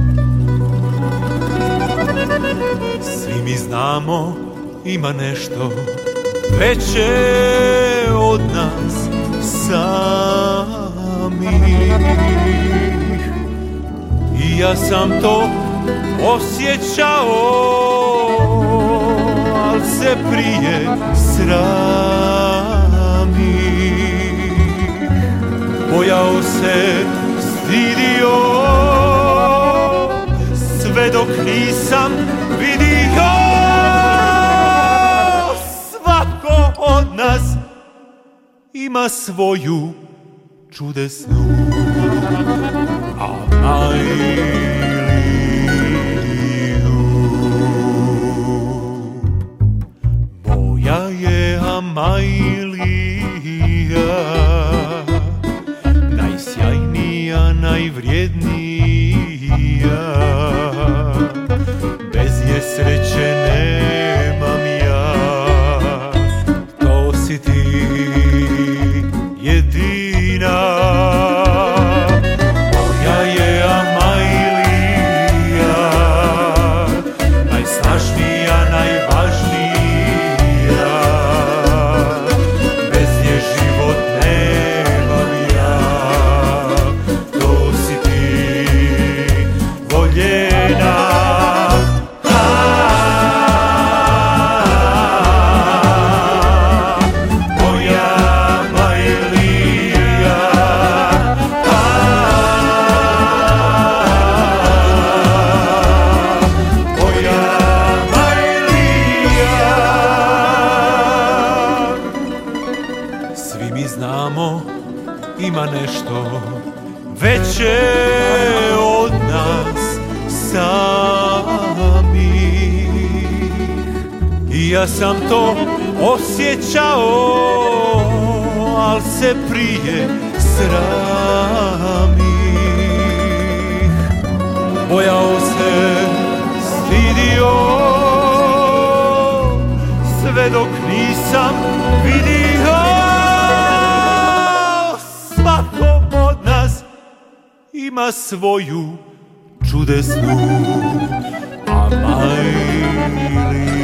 Svi mi znamo, ima nešto veće od nas samih. I ja sam to osjećao, al se prije sramih. Bojao se, stidio, sve dok nisam vidio. Svako od nas ima svoju čudesnu Amajliju. Moja je Amajlija najsjajnija, najvrijednija. Bez nje sreće nemam ja. To si ti jedina. Moja je Amajlija najsnažnija, najvažnija. Bez nje život nemam ja. To si ti voljena. Svi mi znamo, ima nešto veće od nas samih. I ja sam to osjećao, al se prije sramih. Bojao se, stidio, sve dok nisam vidio. Svako od nas ima svoju čudesnu Amajliju.